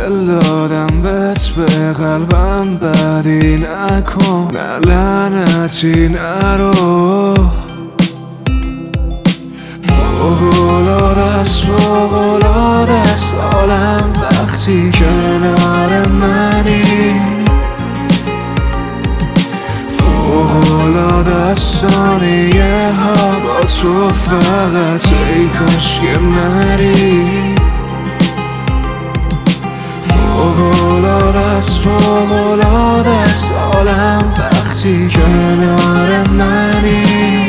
دل دادم بهت به قلبم بدی نکن، نه لعنتی نرو. فوق‌العاده است عالم وقتی کنار منی. فوق‌العاده است ثانیه ها با تو فقط، ای کاش که نری. فوق‌العاده است عالم وقتی کنار منی.